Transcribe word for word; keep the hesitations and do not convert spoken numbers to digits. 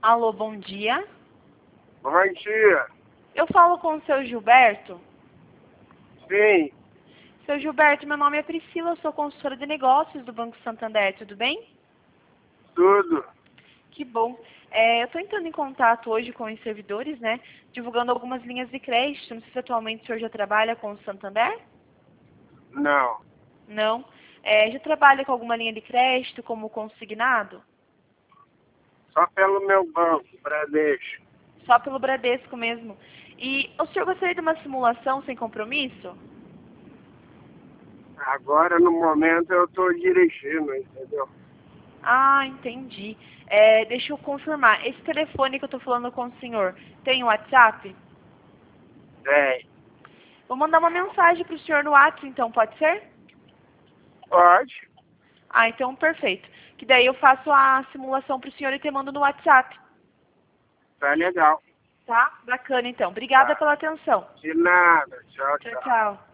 Alô, bom dia. Bom dia. Eu falo com o seu Gilberto? Sim, Seu Gilberto, meu nome é Priscila, eu sou consultora de negócios do Banco Santander, tudo bem? tudo. Que bom. É, eu estou entrando em contato hoje com os servidores, né, divulgando algumas linhas de crédito. Não sei se atualmente o senhor já trabalha com o Santander? Não, Não. É, já trabalha com alguma linha de crédito como consignado? só pelo meu banco, Bradesco. Só pelo Bradesco mesmo. E o senhor gostaria de uma simulação sem compromisso? Agora, no momento, eu estou dirigindo, entendeu? Ah, entendi. É, deixa eu confirmar. Esse telefone que eu estou falando com o senhor tem WhatsApp? Tem. Vou mandar uma mensagem para o senhor no WhatsApp, então, pode ser? Pode? Ah, então perfeito. Que daí eu faço a simulação para o senhor e te mando no WhatsApp. Tá legal. Tá? Bacana, então. Obrigada Tá. pela atenção. De nada. Tchau, Tchau, tchau. tchau.